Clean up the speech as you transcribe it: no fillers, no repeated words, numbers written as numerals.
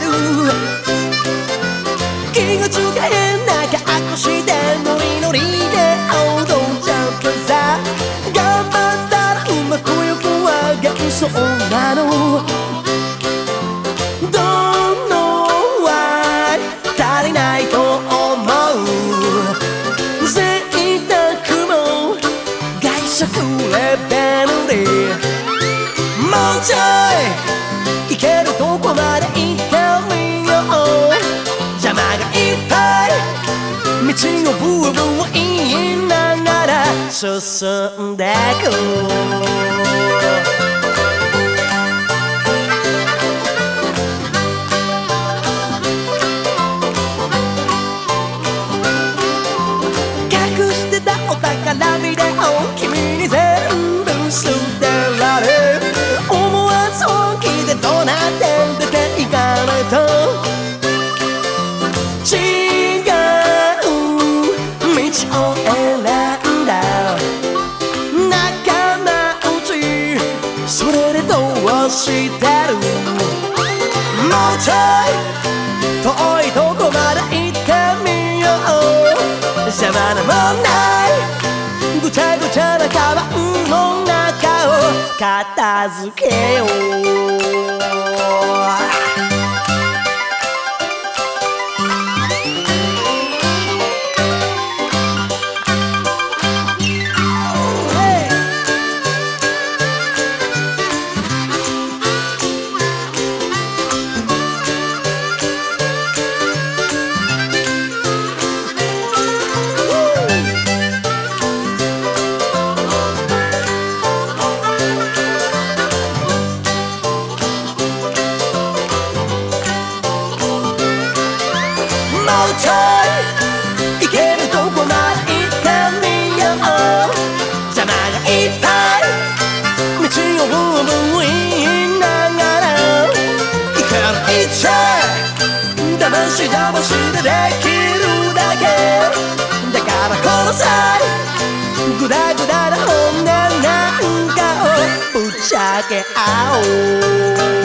る気がつかへん中こしてノリノリで踊っちゃうさ頑張ったらうまくよくは幻想なのどの愛足りないと思う贅沢も外食レベルでもうちょい行けるとこまで行ってみよう邪魔がいっぱい道をブーブー言いながら進んでく隠してたお宝ビデオ君に全部捨てられ思わず本気で怒鳴って出ていかないと違う道を選んだ仲間内それでどうしてるもうちょい遠いとこまで行ってみよう邪魔なもんないぐちゃぐちゃなカバンの中を片付けようもうちょい行けるとこまで行ってみよう邪魔がいっぱい道をブーブー言いながら行ける一丁だましだましでできるだけだからこの際グダグダな本音なんかをぶっちゃけ合おう